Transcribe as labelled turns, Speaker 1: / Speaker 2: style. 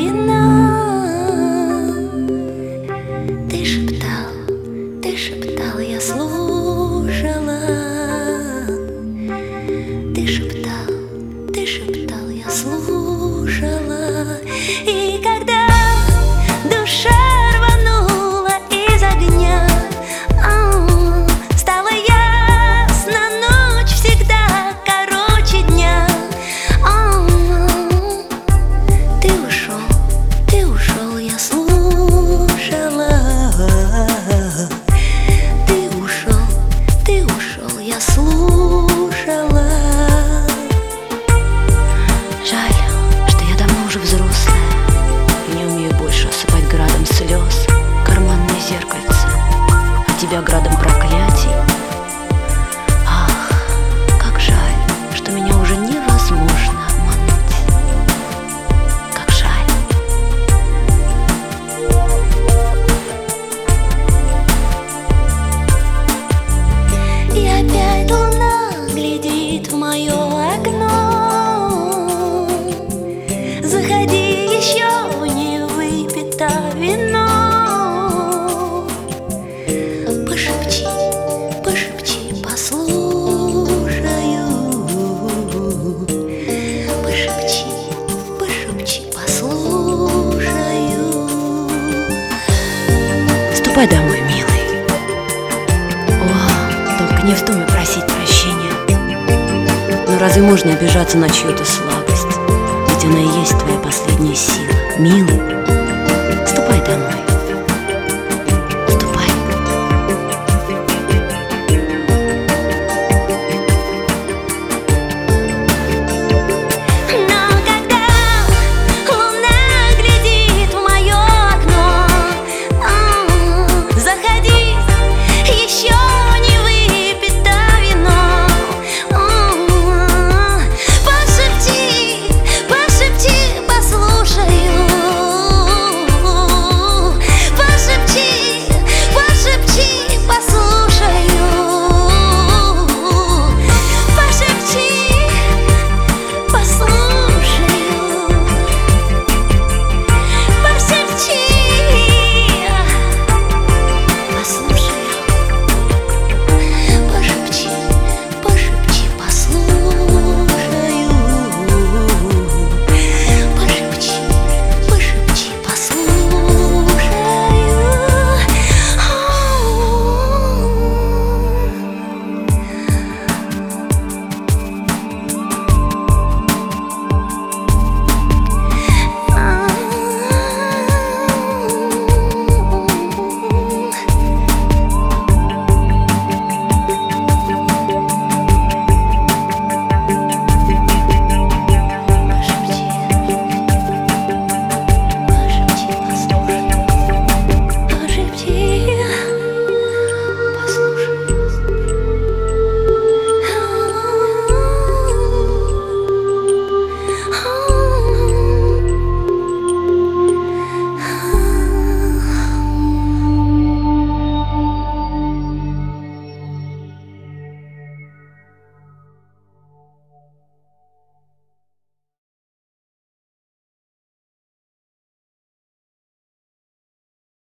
Speaker 1: вина. Ты шептал, я слушала. Ты шептал, я слушала. И когда душа рванула из огня, стало ясно, ночь всегда короче дня. Ты ушел, я слушала. Ты ушел, я слушала. Жаль, что я давно уже взрослая и не умею больше осыпать градом слез карманное зеркальце, а тебя градом проклятий. Ах, как жаль, что меня уже невозможно обмануть. Как жаль. И опять луна глядит в мое окно. Заходи, еще не выпито вино. Пошепчи, послушаю. Пошепчи, послушаю. Ступай домой, милый. О, только не вздумай просить прощения. Но разве можно обижаться на чью-то слабость? Ведь она и есть твоя последняя сила, милый.